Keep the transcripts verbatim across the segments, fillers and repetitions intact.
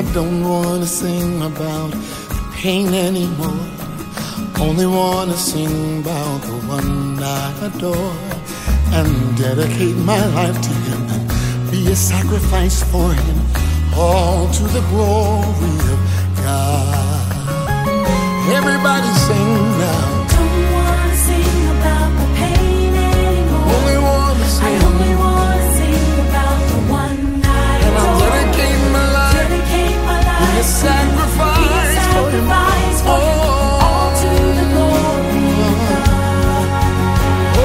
don't wanna sing about the pain anymore. Only wanna sing about the one I adore and dedicate my life to him and be a sacrifice for him, all to the glory of God. Everybody sing now. Don't wanna sing about the pain anymore. Only wanna sing. I only wanna sing about the one I And adore. I'll dedicate my life. Dedicate my life. Be a sacrifice, Be a sacrifice for him. for him. Oh. All to the glory of God. Oh.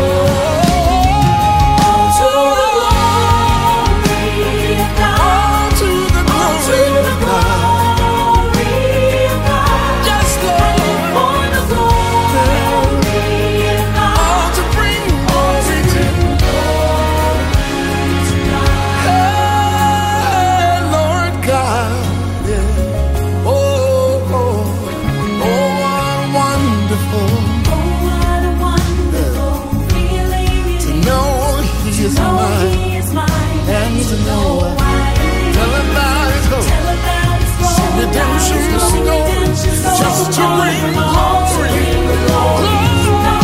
All to the glory of God. All to the All to glory the of God. glory of God. Yes, I live Lord. for the glory of God. All to bring All to glory to bring glory to God. Hey, Lord God. Yeah. Oh, oh, oh, what wonderful Oh, what a wonderful feeling it to is know He to is know mine. He is mine And to know why I Tell live. about His hope. Tell about His Some glory, redemption His story, redemption story. just to bring All to glory. bring glory to God.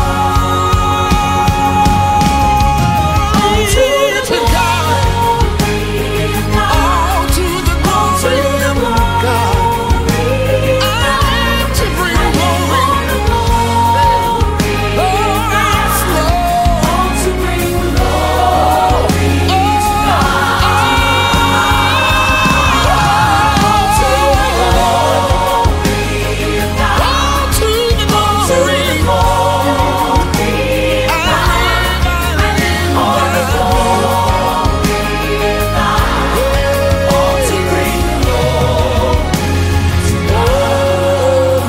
All to the To God. glory of God. All to the All to glory the of God. glory of I God. live to bring I live glory. for the glory Oh, of yes, God. Lord. All to bring glory to God. All to the glory of God. All to the All to glory. the glory of God. I live for the glory of God. All to bring glory to God.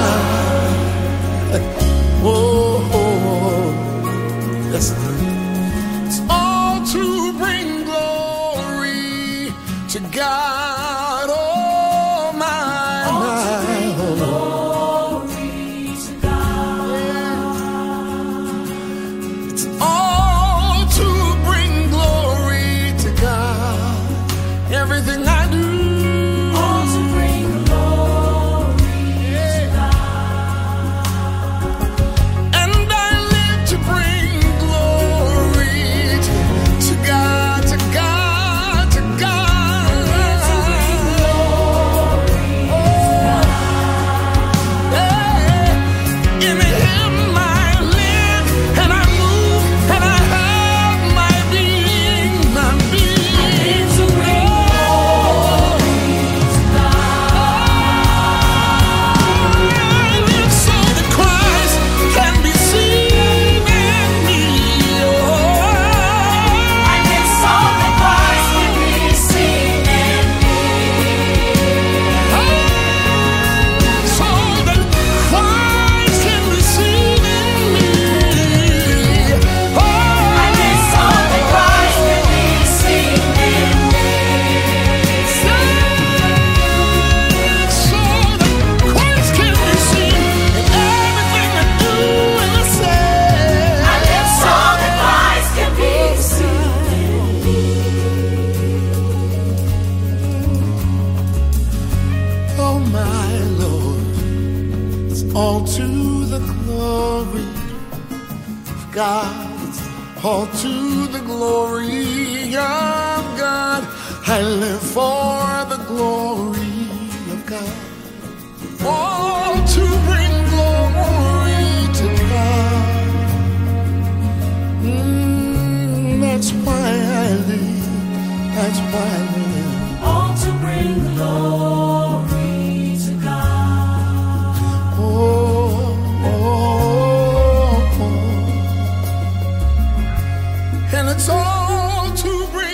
Oh, oh, oh. Yes, it's all to bring glory to God. Oh, my, All to my. bring glory to God. It's all to bring glory to God. Everything I do. All to bring glory to God. And I live to bring glory to, to God, to God, to God. To bring glory to God. Yeah. In Him I live and I move and I have my being, my being. To bring glory to God. I live so that Christ can be seen in me. I live so that Christ can be seen in me. So that Christ can be seen in me. I live so that Christ can be seen in me. So that Christ can be seen in everything I do and I say. I live so that Christ can be seen in me. Oh my Lord, it's all to the glory of God. It's all to the glory of God. I live for the glory of God. All to bring glory to God. Mm, that's why I live. That's why I live. All to bring glory to God. Oh, oh, oh. And it's all to bring